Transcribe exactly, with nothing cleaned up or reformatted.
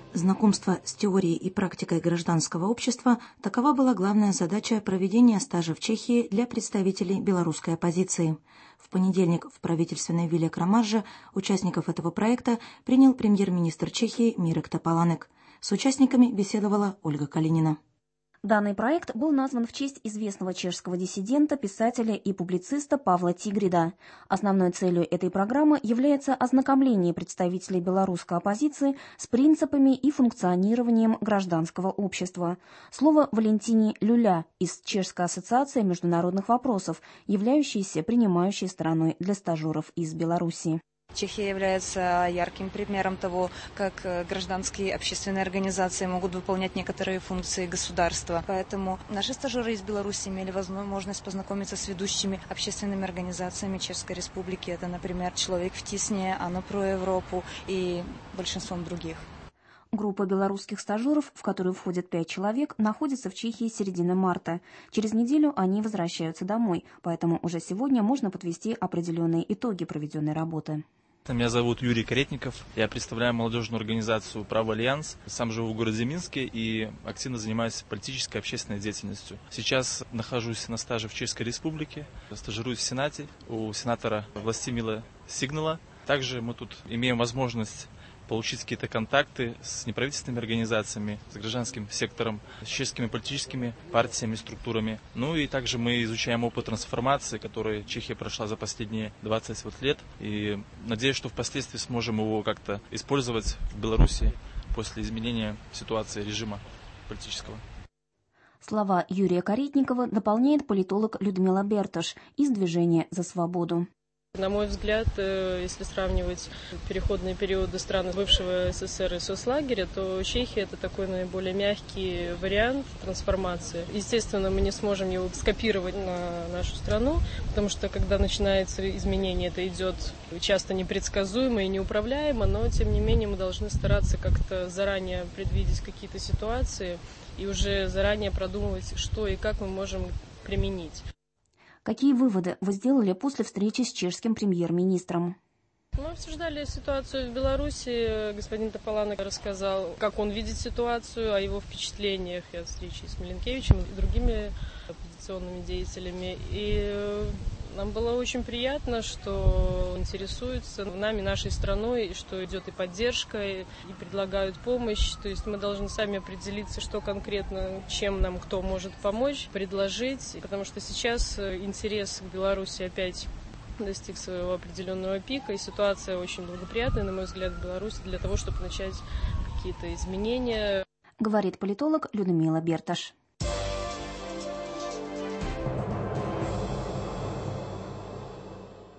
Знакомство с теорией и практикой гражданского общества – такова была главная задача проведения стажа в Чехии для представителей белорусской оппозиции. В понедельник в правительственной вилле Крамаржа участников этого проекта принял премьер-министр Чехии Мирек Топаланек. С участниками беседовала Ольга Калинина. Данный проект был назван в честь известного чешского диссидента, писателя и публициста Павла Тигрида. Основной целью этой программы является ознакомление представителей белорусской оппозиции с принципами и функционированием гражданского общества. Слово Валентине Люля из Чешской ассоциации международных вопросов, являющейся принимающей стороной для стажеров из Беларуси. Чехия является ярким примером того, как гражданские общественные организации могут выполнять некоторые функции государства. Поэтому наши стажеры из Беларуси имели возможность познакомиться с ведущими общественными организациями Чешской Республики. Это, например, «Человек в тисне», «Ано про Европу» и большинством других. Группа белорусских стажеров, в которую входят пять человек, находится в Чехии с середины марта. Через неделю они возвращаются домой, поэтому уже сегодня можно подвести определенные итоги проведенной работы. Меня зовут Юрий Каретников, я представляю молодежную организацию «Право Альянс». Сам живу в городе Минске и активно занимаюсь политической и общественной деятельностью. Сейчас нахожусь на стаже в Чешской Республике, стажируюсь в Сенате у сенатора Властимила Сигнала. Также мы тут имеем возможность получить какие-то контакты с неправительственными организациями, с гражданским сектором, с чешскими политическими партиями, структурами. Ну и также мы изучаем опыт трансформации, который Чехия прошла за последние двадцать лет. И надеюсь, что впоследствии сможем его как-то использовать в Беларуси после изменения ситуации режима политического. Слова Юрия Каретникова дополняет политолог Людмила Берташ из движения «За свободу». На мой взгляд, если сравнивать переходные периоды стран бывшего СССР и соцлагеря, то Чехия – это такой наиболее мягкий вариант трансформации. Естественно, мы не сможем его скопировать на нашу страну, потому что, когда начинается изменение, это идет часто непредсказуемо и неуправляемо, но, тем не менее, мы должны стараться как-то заранее предвидеть какие-то ситуации и уже заранее продумывать, что и как мы можем применить. Какие выводы вы сделали после встречи с чешским премьер-министром? Мы обсуждали ситуацию в Беларуси. Господин Топаланек рассказал, как он видит ситуацию, о его впечатлениях и от встречи с Миленкевичем и другими оппозиционными деятелями. И нам было очень приятно, что интересуются нами, нашей страной, и что идет и поддержка, и предлагают помощь. То есть мы должны сами определиться, что конкретно, чем нам кто может помочь, предложить. Потому что сейчас интерес к Беларуси опять достиг своего определенного пика, и ситуация очень благоприятная, на мой взгляд, в Беларуси для того, чтобы начать какие-то изменения. Говорит политолог Людмила Берташ.